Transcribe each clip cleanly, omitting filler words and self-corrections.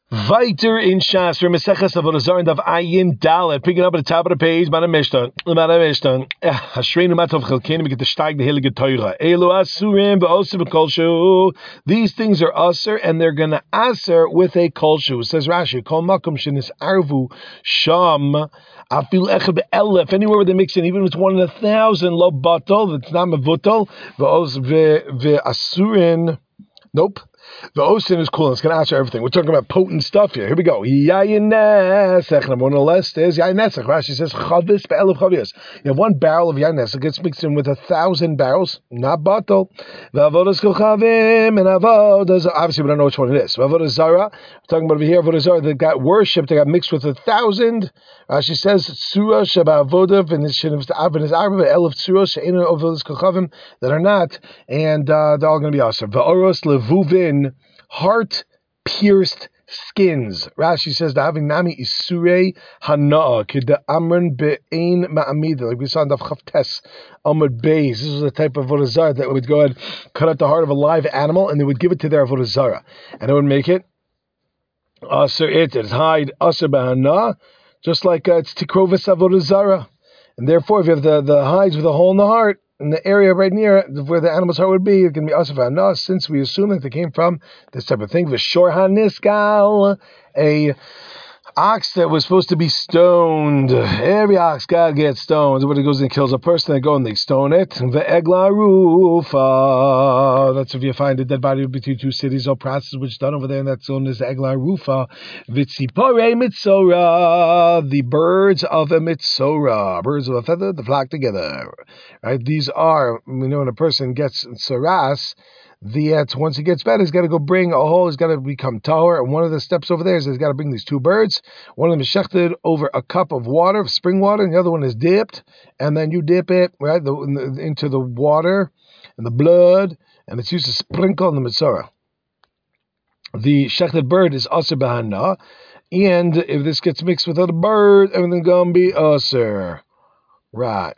Weiter in Shas, for Meseches Avodah Zarah of Ayin Dalet, picking up at the top of the page, Mana Mishtan, Hashreinu Matov Chelkeinu, we get the Steig, the Heilige Torah. Elu Asurim, V'osim Kolshu. These things are Aser, and they're going to Aser with a Kolshu. Says Rashi, Kol Makom Shenis Arvu Sham, Afil Echad Be'elef, anywhere where they mix in, even if it's 1 in 1,000, Lo Batal, it's not Mavutol, V'asurin, nope. The Osin is cool. It's going to answer everything. We're talking about potent stuff here. Here we go. Yayin Nesach. Number one on the list is Yayin Nesach. Rashi says Chavis be'elav chavios. You have 1 barrel of Yayin Nesach. It gets mixed in with 1,000 barrels. Not bottle. V'avodas kolchavim and avodas. Obviously, we don't know which one it is. V'avodas zara. We're talking about over here. Avodas zara. They got worshipped. They got mixed with 1,000. Rashi says Tzura sheba avodav and his avin is arba be'elav tzura she'enu avodas kolchavim that are not, and they're all going to be awesome. V'oros levuvin. Heart-pierced skins. Rashi says the having nami isurei hana'a kida amran be'ein ma'amida, like we saw in the Chavtes Amud Beis. This was a type of avodah zarah that would go ahead cut out the heart of a live animal and they would give it to their avodah zarah, and it would make it aser it's hide aser b'hana, just like it's tikrovis avodah zarah. And therefore, if you have the hides with a hole in the heart, in the area right near where the animal's heart would be, it can be asaf hana, since we assume that they came from this type of thing. V'shor haniskal, a ox that was supposed to be stoned. Every ox gotta get stoned. When it goes and kills a person, they go and they stone it. Ve'egla rufa. That's if you find a dead body between 2 cities or process which is done over there, and that's known as egla rufa. V'tzipore mitzora. The birds of a mitzora. Birds of a feather, the flock together. Right? These are, when a person gets saras, once he gets better, he's got to go bring a hole. He's got to become tahor, and one of the steps over there is he's got to bring these 2 birds. One of them is shechted over a cup of water, spring water, and the other one is dipped, and then you dip it right into the water and the blood, and it's used to sprinkle on the mitzvah. The shechted bird is aser b'hana, and if this gets mixed with other bird, everything's gonna be aser. Right.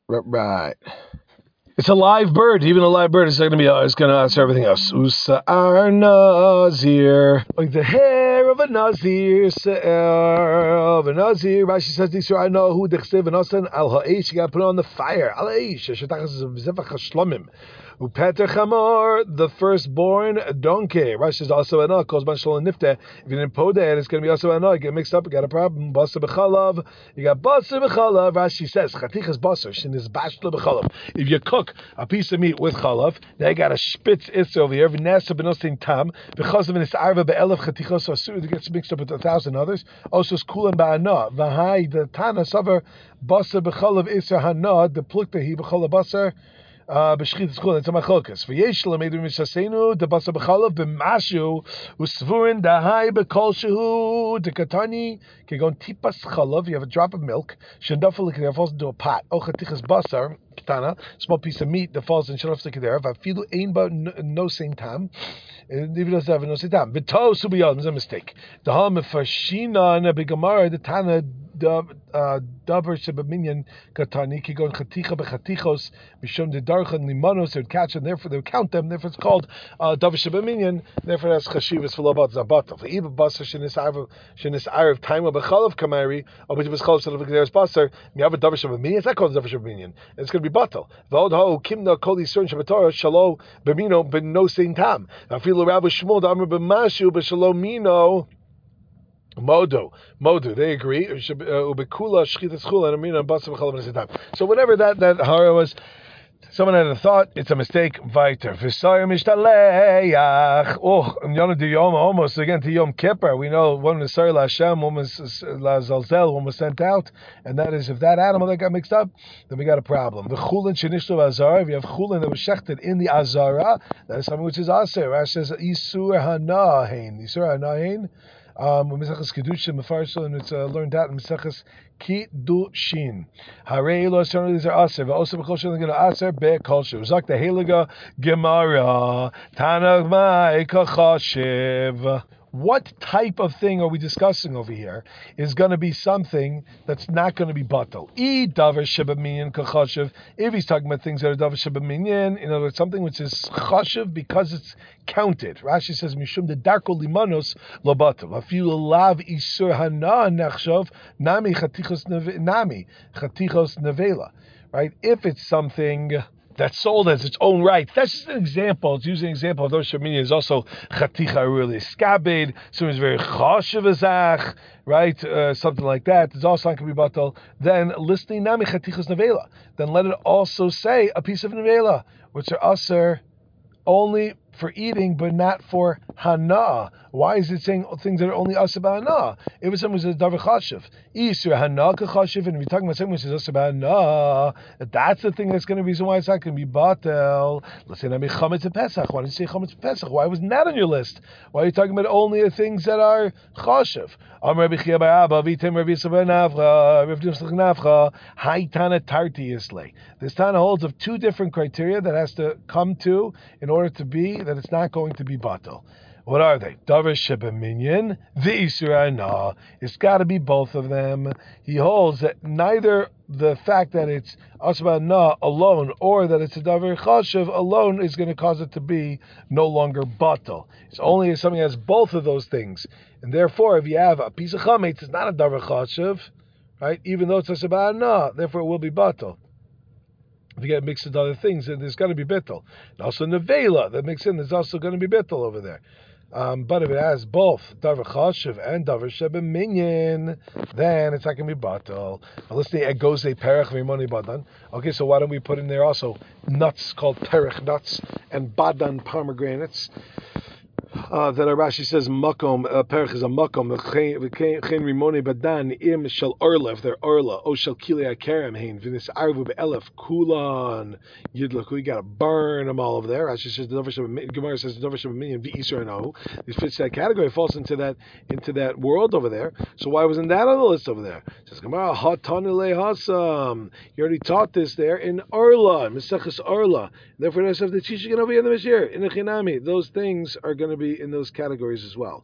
It's a live bird. Even a live bird is going to be. It's going to answer everything else. Usa'ar nazir, like the hair of a nazir. Se'er of a nazir. Rashi says, "These are I know who dechsev and asan al ha'esh." You got to put it on the fire. Al ha'esh. Shetachas zevach hashlamim. Upeter chamor, the firstborn donkey. Rashi is also anah. Calls b'shol nifte. If you didn't put it, it's going to be also anah. You get mixed up. You got a problem. Basa b'chalav. You got basa b'chalav. Rashi says chatichas basa shin is bashla b'chalav. If you cook a piece of meat with chalav, they got a spitz isser over here. V'nasa b'nosin tam. Because of an isarva be'elef chatichos asur. It gets mixed up with 1,000 others. Also is kulan ba'anah. V'hai the tana savar basa b'chalav isser hana. The plukta hi b'chalav basar. B'shchit schul. It's a machlokes. V'yesh l'meidu mishasenu debasa b'chalav b'mashu usvurin dahai b'kol shehu dekatani kegon tipas chalav. You have a drop of milk. Shendafel that falls into a pot. O chatichas basar katana, small piece of meat that falls in shendafel there. V'afilu ein ba no same time. Even doesn't have no same time. V'to subiyad is a mistake. The hal mefashina and a bigamara the tana. Davar shebaminyan katani kigon chaticha bechatichos mishum de darchan limanos. They would catch and therefore they would count them. Therefore it's called davar shebaminyan. Therefore that's chashivas for labat zabatov. Even basar shenis arav time of bechalav kamari or which was called sort of there's basar. You have a davar shebaminyan. It's not called davar shebaminyan. It's going to be batal. V'od ho kimna kol yisron shabatorah shalo b'mino ben no same time. Afilu Rabbi Shmuel damar b'mashu b'shalom mino. Modu, they agree. So whatever that hara was, someone had a thought, it's a mistake. Weiter. Oh, almost again to Yom Kippur. We know one was Sar La Hashem, one was La Zalzel, one was sent out, and that is if that animal that got mixed up, then we got a problem. The chulin shenishlu azara. If you have chulin that was shechted in the azara, that is something which is aser. Rashi says isur hanahin. Mesachas Kedushin Mefarshal, and it's learned out in Mesachas Kiddushin. Harei lo asar, these are aser. V'oser b'chol shel negin aser be'kol shel. Zak the Heilige Gemara Tanach Mai Kachashiv. what type of thing are we discussing over here is going to be something that's not going to be batal. If he's talking about things that are davar shebaminyan, in other words, something which is chashiv because it's counted. Rashi says, Mishum de darko limanos lo batal. Afilu lav isur hana nechshav nami chatichos nevela. Right? If it's something that's sold as its own right. That's just an example. It's using an example of those Shemini is also Chaticha really skabed, so it's very Choshev Azach, right? Something like that. It's also not going to be batal. Then listening Nami Chatichas Nevela. Then let it also say a piece of Nevela, which are aser only for eating, but not for hana. Why is it saying things that are only aser b'hana? If it's something that's davar chashiv, isur hana kachashiv, and if you're talking about something which is aser b'hana, that's the thing that's going to be reason why it's not going to be batel. Let's say nami chametz and pesach. Why did you say chametz and pesach? Why wasn't that on your list? Why are you talking about only the things that are chashiv? Am Rabbi Chia bar Abba, vitem Rabbi Yisrael ben Navcha, Rabbi Yisrael ben Navcha, Haitana Tarti Islay. This Tana holds of two different criteria that has to come to in order to be that it's not going to be batal. What are they? Davar shebaminyan, v'isur hana. It's got to be both of them. He holds that neither the fact that it's asba na alone or that it's a davar chashiv alone is going to cause it to be no longer batal. It's only if something has both of those things, and therefore, if you have a piece of chametz, it's not a davar chashiv, right? Even though it's asba na, therefore it will be batal. If you get mixed with other things, then there's going to be bittul. And also nevela that mixed in, there's also going to be bittul over there. But if it has both davar chashiv and davar shebaminyan, then it's not going to be batal. Let's say egose perech v'imoni badan. Okay, so why don't we put in there also nuts called perech nuts and badan pomegranates? That Rashi says makom perich is a makom v'chein rimoni badan im shel orla if they're orla o shel kilei kerem hein v'nis arvu be'elef kulan yidlaku. You got to burn them all over there. Rashi says Gemara says the davar shebaminyan v'isur hana. This fits that category, falls into that world over there. So why wasn't that on the list over there? It says Gemara hatanu lehasam. You already taught this there in orla Mesechus orla. Therefore, that's of the teaching over here in the Mishir in the Chinami. Those things are going to be in those categories as well.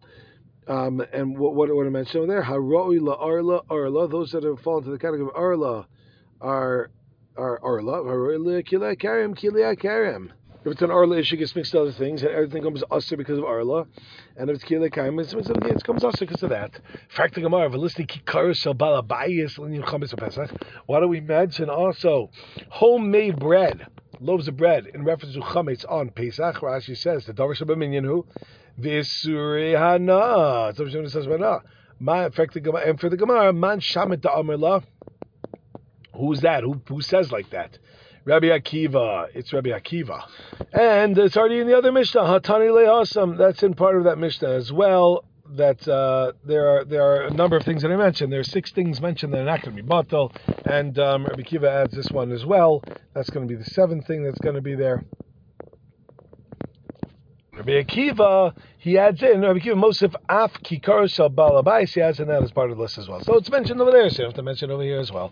And what I mentioned over there, haroi la arla, those that have fallen to the category of arla are arla. Haroi la kilei karim. If it's an arla issue, it gets mixed with other things, and everything comes usher because of arla. And if it's kilei karim, it comes usher because of that. Fact Gemara, v'listi kikar shel balabayis l'nim chametz pesach. Why don't we mention also homemade bread? Loaves of bread in reference to chametz on Pesach. Rashi says the davar shebaminyan who v'isur hana. It's what says hana. And for the Gemara, man shamet da'amerla. Who's that? Who says like that? Rabbi Akiva. It's Rabbi Akiva, and it's already in the other Mishnah. Hatani lehasam. That's in part of that Mishnah as well. That there are a number of things that I mentioned. There are 6 things mentioned that are not going to be batal, and Rabbi Akiva adds this one as well. That's going to be the 7th thing that's going to be there. Rabbi Akiva, he adds in, Rabbi Akiva Mosif Af Kikar Shal Balabais, he adds in that as part of the list as well. So it's mentioned over there, so you have to mention over here as well.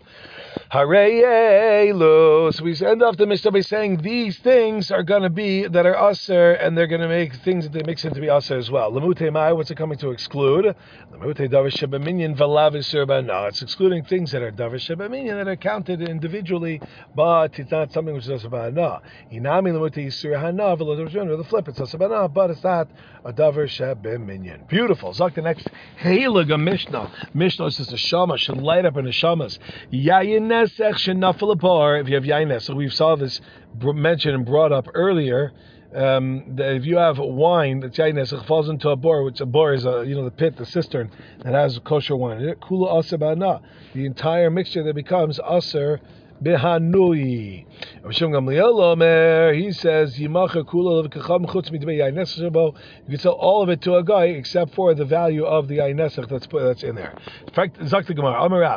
Hareyelu. So we end off the Mishnah by saying these things are going to be, that are aser, and they're going to make things that they mix in to be aser as well. Lemute Mai, what's it coming to exclude? Lemute Davar Shebaminyan Valav Isur Bana. It's excluding things that are Davar Shebaminyan, that are counted individually, but it's not something which is aser Bana. Inami Lemute Isur Hana, or the flip, it's aser Bana, but it's not a davar shebaminyan. Beautiful. Zok the next Heilige Mishnah. Mishnah says the Shama should light up in the Shamas. Yayin nesech shenafel apar. If you have yayin nesech, we saw this mentioned and brought up earlier. That if you have wine that's yayin nesech falls into a bor, which a bor is the pit, the cistern that has kosher wine in it. Kula aser bana. The entire mixture that becomes aser Behanui. He says, you can sell all of it to a guy except for the value of the Ainesach that's in there. In fact, Zakta Gemara, Amarav,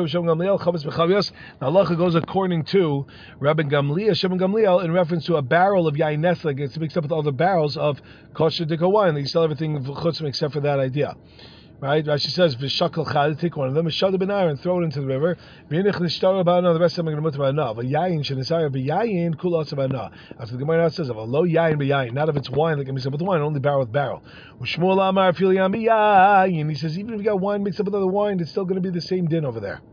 halacha goes according to Rabbi Gamliel, Shem Gamliel, in reference to a barrel of Ainesach. It's mixed up with all the barrels of kosher dika wine that you sell everything chutzim except for that idea. Right? Rashi says, "V'shakal chad." Take one of them, shad ben and throw it into the river. V'inich nishtara ba'ana. The rest of them are going to mutter ba'ana. V'yayin shenisara b'yayin kula asa ba'ana. After the Gemara says, "Of a low yayin b'yayin," not if it's wine that can mix up with wine, only barrel with barrel. U'shmuel amar fil yam b'yayin. He says, even if you got wine mixed up with other wine, it's still going to be the same din over there.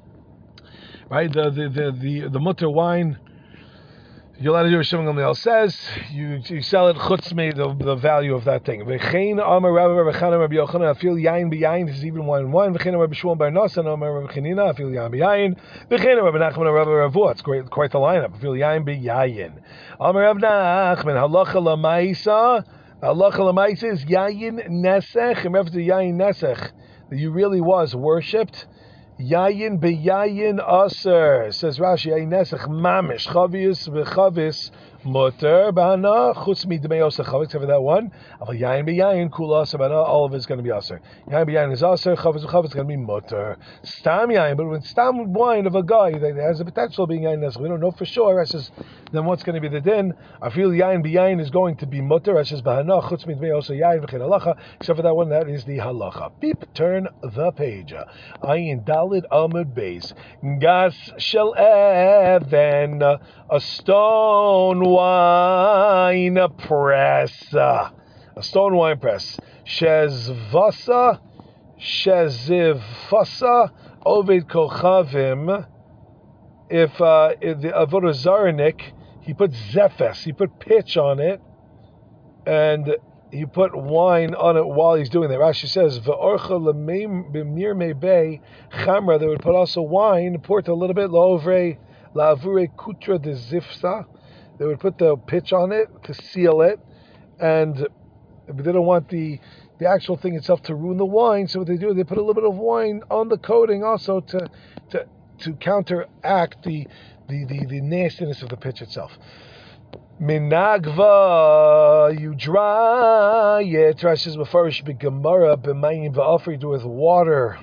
Right? The mutter wine. You're allowed to do what Shimon Gamliel says. You sell it chutzme the value of that thing. V'chein amar Rabbi Chanina Rabbi Yochanan afil yain b'yain. This is even wine and wine. V'chein Rabbi Shmuel bar Nasan amar Rabbi Chanina afil yain b'yain. V'chein Rabbi Nachman Rabbi Ravua. It's quite the lineup. Afil yain b'yain. Amar Rabbi Nachman halacha lamaisa. Halacha lamaisa is yain nesech. Remember the yain nesech that you really was worshipped. Yayin beyayin aser, says Rashi. Yayin nesach mamish chavis v'chavis mutter b'hana chutz midmei aser chavis, except for that one. Aval yayin beyayin kula aser b'hana, all of it's going to be aser. Yayin beyayin is aser, chavis v'chavis is going to be mutter. Stam yayin, but when stam wine of a guy that has the potential of being yayin nesach, we don't know for sure. Rashi says, then what's going to be the din? I feel yayin beyayin is going to be mutter. Rashi says b'hana chutz midmei aser yayin v'chein halacha, except for that one, that is the halacha. Beep, turn the page. Ayin dal. Amud Beis Gas Shel Even, a stone wine press, a stone wine press. Shezvasa, Shezivasa, Ovid Kochavim. If the Avodah Zaranik, he put zephes, he put pitch on it, and he put wine on it while he's doing that. Rashi says, "V'orcha b'mir mebei chamra." They would put also wine, pour it a little bit, la'ovre la'avure kutra de zifsa. They would put the pitch on it to seal it, and they don't want the actual thing itself to ruin the wine. So what they do, they put a little bit of wine on the coating also to counteract the nastiness of the pitch itself. Minagva, you dry it. Rashi says beforish b'gemara b'mayim va'afri, you do with water,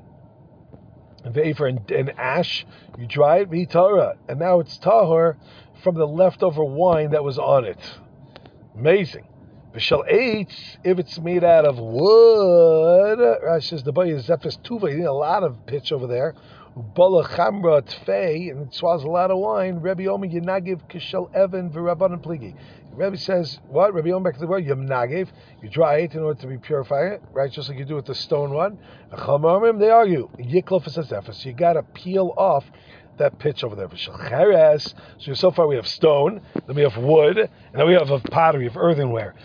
v'afer and ash. You dry it v'itara, and now it's tahor from the leftover wine that was on it. Amazing. V'shal eitz, if it's made out of wood. Rashi says the boy is zephas tuva. You need a lot of pitch over there. Ubala chamra tfei, and it swallows a lot of wine. Rabbi Omer Yenagiv kishel even v'rabbanan pligi. Rabbi says, what? Rabbi Omer, back to the word, Yenagiv, you dry it in order to purify it, right? Just like you do with the stone one. Chachamim, they argue, Yiklof is a zephyr, you got to peel off that pitch over there. So far we have stone, then we have wood, and then we have pottery, of earthenware.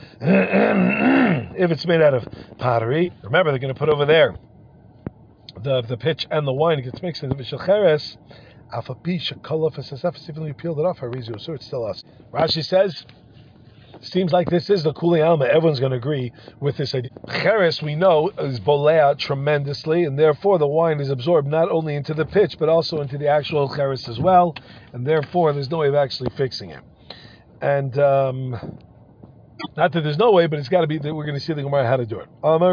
If it's made out of pottery, remember they're going to put over there the pitch and the wine gets mixed into Vishacheres. Even though you peeled it off, so it's still us. Rashi says, seems like this is the Kuli Alma. Everyone's going to agree with this idea. Cheres, we know, is bolea tremendously, and therefore the wine is absorbed not only into the pitch, but also into the actual cheres as well, and therefore there's no way of actually fixing it. And not that there's no way, but it's got to be that we're going to see the Gemara how to do it.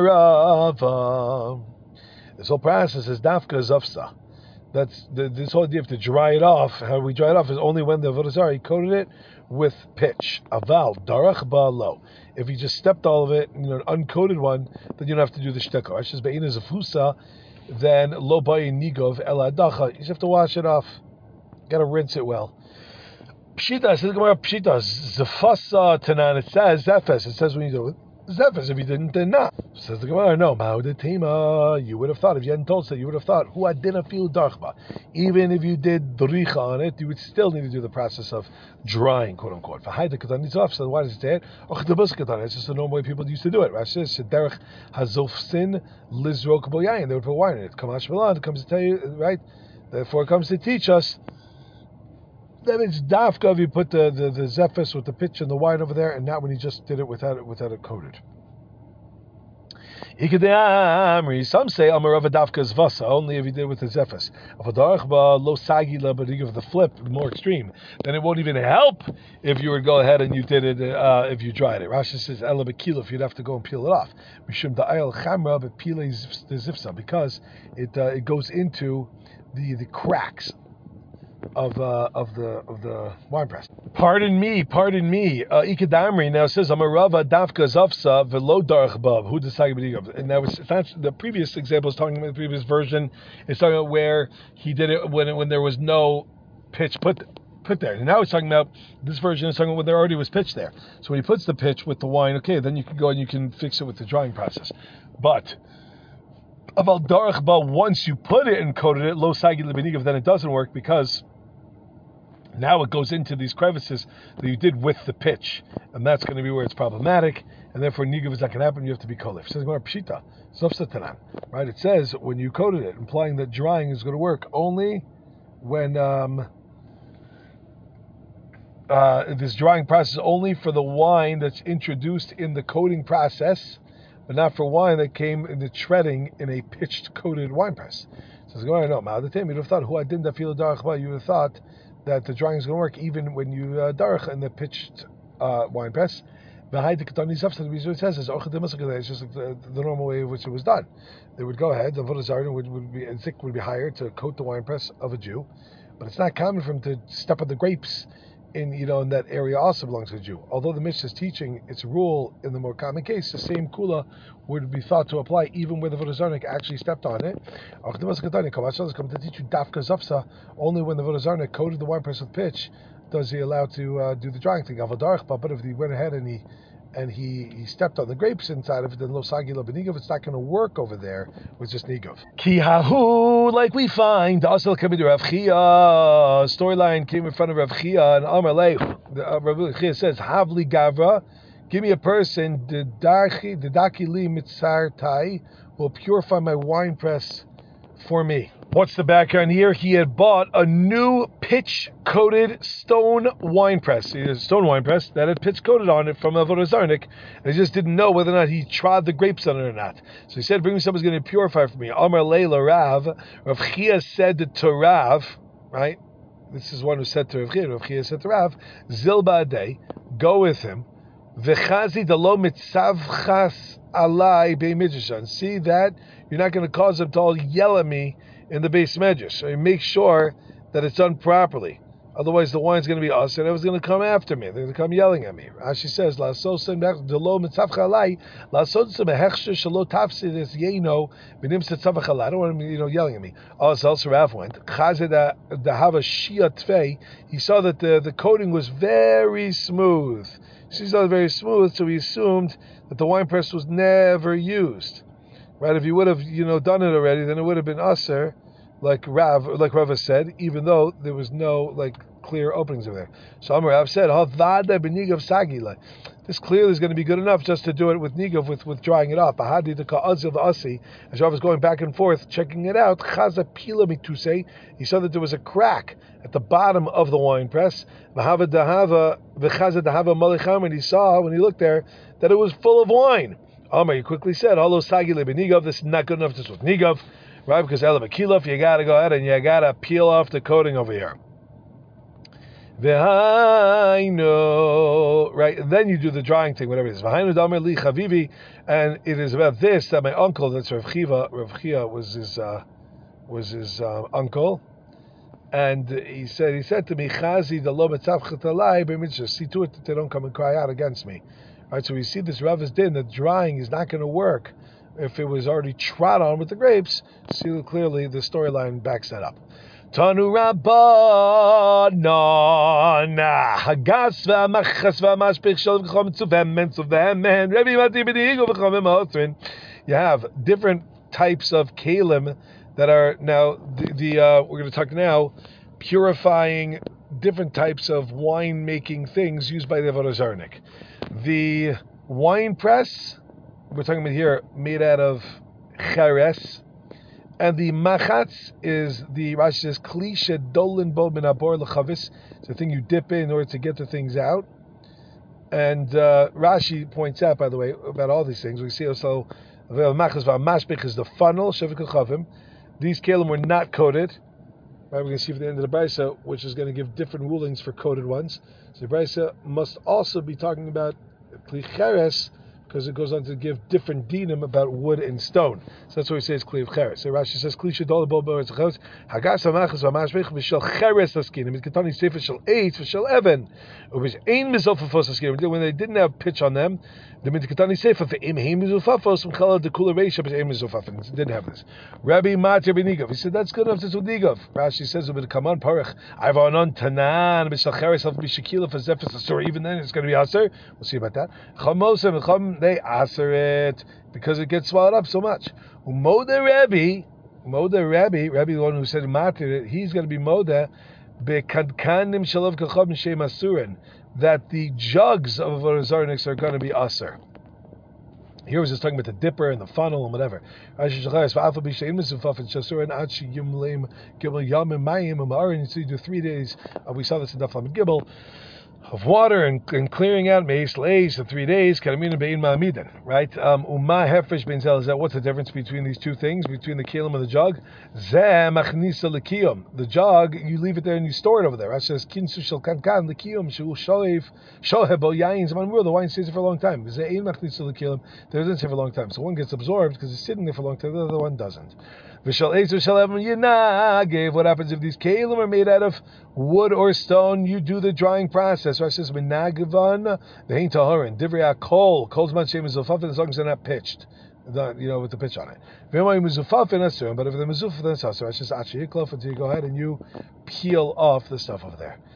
Amarava. This whole process is dafka zafsa. That's this whole idea of to dry it off. How we dry it off is only when the Avodah Zarah, he coated it with pitch. Aval darach ba'alo. If you just stepped all of it, an uncoated one, then you don't have to do the shtekah. Ashas be'ina zafusa, then lo bayin nigov el adacha. You just have to wash it off. Got to rinse it well. Pshita, says the Gemara, Pshita, zafasa tanan. It says zefes. It says when you do it. Zephyrs, if you didn't, then not. Says the Gemara, no. You would have thought, if you hadn't told so, you would have thought, who didn't feel darchba. Even if you did dricha on it, you would still need to do the process of drying, quote unquote. For haida katan nitzaf, so why does it say it? It's just the normal way people used to do it. Rashi says, derech hazofsin lizrok boyayin. They would put wine in it. Kamash Milan comes to tell you, right? Therefore, it comes to teach us. That means dafka if you put the zephys with the pitch and the wine over there, and not when you just did it without it coated. Some say Amarava dafka is vasa, only if you did it with the zephys. Lo sagi but you give the flip, more extreme, then it won't even help if you would go ahead and you did it if you dried it. Rashi says ela bekila, if you'd have to go and peel it off. Mishum da'ayel chamra bepile zifsa, because it goes into the cracks of the wine press. Pardon me. Ikadamri now says Amarava Dafka Zafsa Velo Darch Bav. Who decided B'nigav? And now it's not the previous example is talking about the previous version. It's talking about where he did it when there was no pitch put there. And now it's talking about this version is talking about when there already was pitch there. So when he puts the pitch with the wine, okay, then you can go and you can fix it with the drying process. But Aval Darch Bav, once you put it and coated it, Lo Sagi B'nigav, then it doesn't work because now it goes into these crevices that you did with the pitch, and that's going to be where it's problematic, and therefore nigav is not going to happen. You have to be kolif. It says pshita, zofsatanan, right? It says when you coated it, implying that drying is going to work only when this drying process only for the wine that's introduced in the coating process, but not for wine that came in the treading in a pitched coated wine press. So it's going no, ma'adatim. You'd have thought who I didn't feel darach. You would have thought that the drying is going to work even when you darach in the pitched wine press. It says is it's just like the normal way in which it was done. They would go ahead, the vodazar would be hired to coat the wine press of a Jew, but it's not common for him to step on the grapes in that area also belongs to a Jew. Although the Mishnah is teaching its rule in the more common case, the same kula would be thought to apply even where the vodazarnik actually stepped on it. Come to teach you dafka zafsa, only when the vodazarnik coated the wine press with pitch does he allow to do the drying thing. But if he went ahead and he stepped on the grapes inside of it, then lo sagi lo b'nigav, it's not going to work over there with just nigav. Ki hahu, like we find, asal kabid Rav Chia, storyline came in front of Rav Chia, and Amar Lei, Rav Chia says, Havli Gavra, give me a person, Didaki li mitzar tai, will purify my wine press for me. What's the background here? He had bought a new pitch-coated stone wine press. A stone wine press that had pitch-coated on it from a Vodazarnik, and he just didn't know whether or not he trod the grapes on it or not. So he said, bring me someone's going to purify for me. Amar Leila Rav. Rav Chia said to Rav, right? This is one who said to Rav Chia. Rav Chia said to Rav, Zilba Adei, go with him. V'chazi dalo mitzavchas alai be'midrashan. See that you're not going to cause them to all yell at me in the base medrash. So you make sure that it's done properly. Otherwise, the wine's going to be us, and everyone's going to come after me. They're going to come yelling at me. Rashi says, "La sosem delo mitzavcha alai, la sosem hechsher shelo tafsid yeno b'nim setzavcha alai." I don't want him, yelling at me. Also, Rav went. Chazed dahava shia tvei. He saw that the coating was very smooth. She saw it very smooth, so he assumed that the wine press was never used. Right? If he would have, done it already, then it would have been aser, like Rava said, even though there was no clear openings over there. So Amar Rav said, this clearly is going to be good enough just to do it with nigav, with drying it off. As Rav was going back and forth checking it out, he saw that there was a crack at the bottom of the wine press, and he saw when he looked there that it was full of wine. Amar, he quickly said, this is not good enough just with nigav, right? Because elabakilov, you got to go ahead and you got to peel off the coating over here. Right? And then you do the drying thing, whatever it is. And it is about this that my uncle, that's Rav Chia was his uncle, and he said to me, Chazi the lo mitzavchatalai, see to it that they don't come and cry out against me. Right, so we see this Rav's din that drying is not going to work if it was already trod on with the grapes. See clearly the storyline backs that up. Tanu Rabbanon Hagas v'amachas v'amashpich shel v'chom tzuvem Rabbi Mati b'digo v'chom ma'otrin. You have different types of kalim that are now we're going to talk now purifying different types of wine making things used by the Vodazarnik. The wine press, we're talking about here, made out of cheres, and the machatz is the Rashi says kli shedolin bo min abor lechavis. It's the thing you dip in order to get the things out. And Rashi points out, by the way, about all these things. We see also machas v'amashpich is the funnel shevik chavim. These kalim were not coated. Right, we're going to see at the end of the Brisa, which is going to give different rulings for coated ones. So the Brisa must also be talking about Kli Cheres, because it goes on to give different dinim about wood and stone. So that's why he says kli of cheres. So Rashi says kli shadol bo bo etzachos hagas hamachas v'mashvich v'shel cheres askinim. It's ketani sefer shel eitz v'shel even. Uvish ein mizofafos askinim. When they didn't have pitch on them, the mitketani sefer ve'im heim mizofafos v'chalad the kula reisha b'eim mizofafos. It didn't have this. Rabbi Matir b'nigov. He said that's good enough to do nigov. Rashi says with kaman parach I'vanon tanan b'shel cheres of b'shekila for zefes asur. Even then it's going to be aser. We'll see about that. Chamosim they aser it because it gets swallowed up so much. Moda Rabbi, the one who said matir, he's going to be moda bekadkanim shalav kacham shem asurin, that the jugs of avodah are going to be aser. Here was just talking about the dipper and the funnel and whatever. So you do 3 days. We saw this in Daf Lamed Gimel of water and clearing out meis leis in 3 days. Right? Is that what's the difference between these two things, between the kelim and the jug? The jug, you leave it there and you store it over there. It says kinsu shel kankan lekiyum shu shoev bo yain zaman. The wine stays there for a long time. It doesn't stay for a long time, so one gets absorbed because it's sitting there for a long time. The other one doesn't. What happens if these kelim are made out of wood or stone? You do the drying process. Right? It says menagavan the hein taharin divrei kol kol's man shem mizufafin as long as they're not pitched, with the pitch on it. But if they're mizufafin, then it's asur. It's just achiyiklof until you go ahead and you peel off the stuff over there.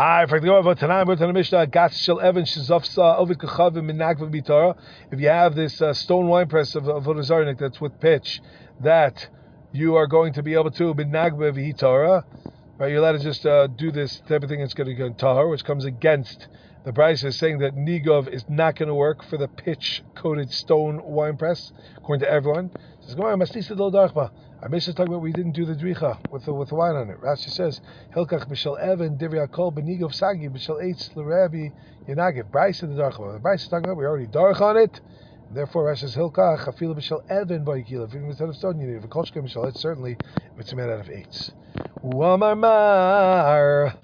If you have this stone wine press of avodah zarnik that's with pitch, that you are going to be able to b'nagba v'hitara, right? You're allowed to just do this type of thing. It's going to go in tahar, which comes against the Brisa is saying that nigov is not going to work for the pitch-coated stone wine press, according to everyone. It says, our Mishnah is talking about we didn't do the dricha with the wine on it. Rashi says, Hilkach b'shel even divrei kol b'nigov sagi b'shel eitz l'rabi yenagiv. Brisa the darchba. The Brisa is talking about we already darch on it. Therefore, Rashi says Hilkach afilu b'shel even b'yikila. If instead of stone, you need a kolshkem b'shel eitz. Certainly, if it's made out of eitz. Uamar mar.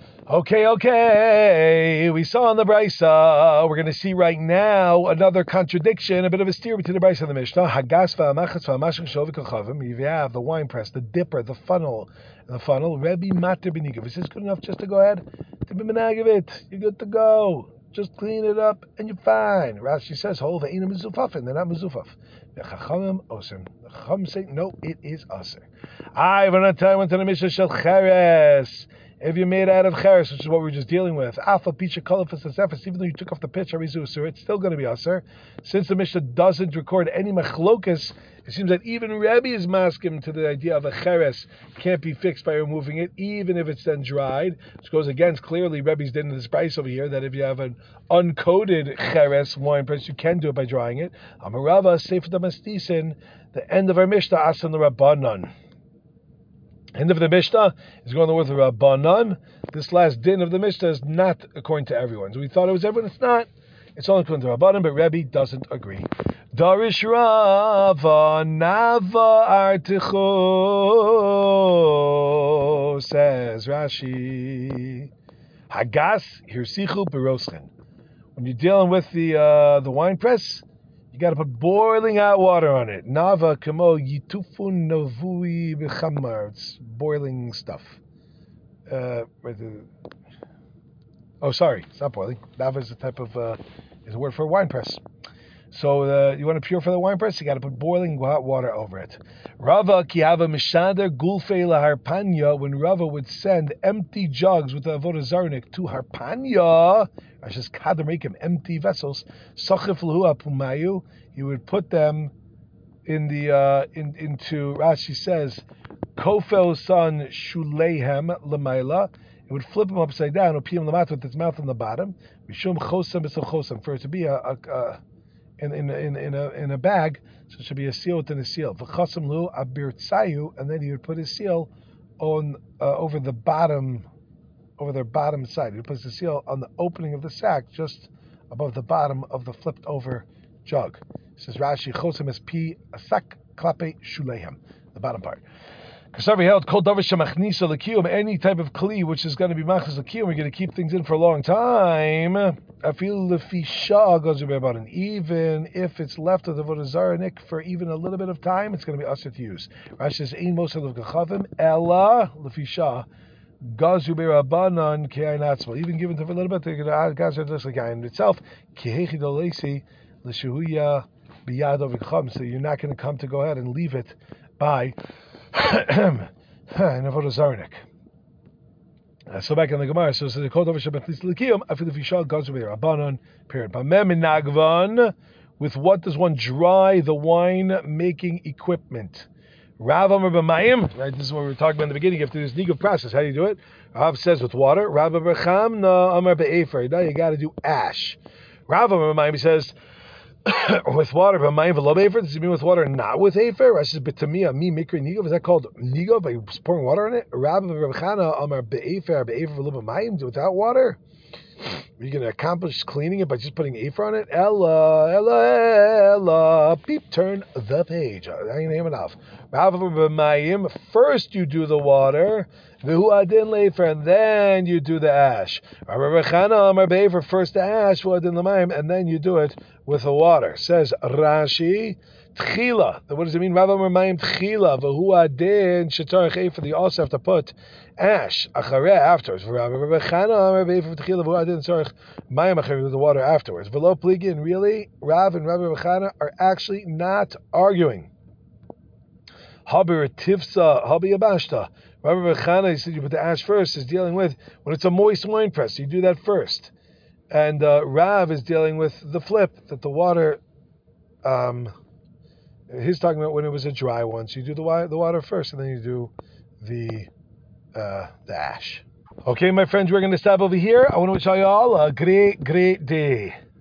Okay. We saw on the Brisa. We're going to see right now another contradiction, a bit of a steer between the Brisa and the Mishnah. Hagas v'amachas v'amashach shovik kachavim. You have the wine press, the dipper, the funnel. Rebbe Matir b'nigov. Is this good enough just to go ahead to be menagav it? You're good to go. Just clean it up and you're fine. Rashi says, "Hold the ina mizufafin. They're not mizufaf." The chachamim osem. The chacham say, "No, it is aser." I want to went to the Mishnah shel cheres. If you're made out of cheres, which is what we were just dealing with, alpha picha kolafas asefas, even though you took off the pitch harizu, so it's still going to be aser. Since the Mishnah doesn't record any machlokas, it seems that even Rebbe is maskim to the idea of a cheres can't be fixed by removing it, even if it's then dried. Which goes against clearly Rebbe's din in this price over here that if you have an uncoated cheres wine press, you can do it by drying it. Amarava sefer damastisin. The end of our Mishnah asan the Rabbanon. End of the Mishnah is going with the Rabbanon. This last din of the Mishnah is not according to everyone. So we thought it was everyone. It's not. It's only according to Rabbanon, but Rebbe doesn't agree. Darish Rava Nava Articho, says Rashi. Hagas Hirsichu Beroschen. When you're dealing with the wine press, you got to put boiling hot water on it. Nava kamo yitufun novui b'chamar. It's boiling stuff. Sorry, it's not boiling. Nava is a type of is a word for a wine press. So you want to purify the wine press, you got to put boiling hot water over it. Rava kihava mishader gulfei laharpanya. When Rava would send empty jugs with the avodah zarnik to harpanya, I just kada make him empty vessels. Sachif lahu apumayu. He would put them in the into Rashi says kofel son shuleihem lemaila. It would flip him upside down, or peel him lamata with its mouth on the bottom. Mishum chosam b'sel chosam, for it to be in a bag, so it should be a seal within a seal. V'chasam lu abirtzayu, and then he would put his seal on over their bottom side. He would put the seal on the opening of the sack, just above the bottom of the flipped over jug. It says Rashi chosam es pi asak klape shuleihem, the bottom part. Kasavi held kol davar shemachnisa l'kiyum, any type of kli which is going to be machnis l'kiyum, we're going to keep things in for a long time. I feel lefisha goes about an even if it's left of the vodazaranik for even a little bit of time, it's going to be usher to use. Rashi says ein mosel of gachavim ella lefisha gazu be'rabanan ke'ayin atzma. Even given to for a little bit, they're going to add gazu just like ayin itself. Kihechi dolesi l'shuhuya biyad of gachavim. So you're not going to come to go ahead and leave it by in avodah zarnik. So back in the Gemara, so the code of Shabbat Likiyum, I feel if you shall goes over there. Abanon, period. Nagvan, with what does one dry the wine making equipment? Rav Amar b'mayim, right? This is what we were talking about in the beginning. After this nigov process, how do you do it? Rav says with water. Rav Amar b'chamna Amar b'efer. Now you got to do ash. Rav Amar b'mayim says with water, but my envelope afer. Does it mean with water, not with afer? Rashi says, "Betamia mi mikri nigov." Is that called nigov by pouring water in it? Rabbi Chana Amar be'afer v'lo b'mayim without water. Are you going to accomplish cleaning it by just putting afer on it? Ella. Beep. Turn the page. I ain't name enough. Rabbi b'mayim. First you do the water. V'hu adin leifer, and then you do the ash. Rabbi Chana Amar be'afer. First the ash, v'hu adin l'mayim, and then you do it with the water. Says Rashi, Tchila. What does it mean? Rabbi Mayim Tchila. V'hu adin shetarich efer. You also have to put ash achareh afterwards. Rabbi Chana Amar be'efer Tchila. V'hu adin tzarich mayim achareh with the water afterwards. V'lo pligin. Really, Rav and Rabbi Chana are actually not arguing. Habir tifsa habi abashta. Rabbi Chana, he said you put the ash first. Is dealing with when it's a moist wine press. You do that first. And Rav is dealing with the flip, that the water, he's talking about when it was a dry one. So you do the water first, and then you do the ash. Okay, my friends, we're going to stop over here. I want to wish you all a great day.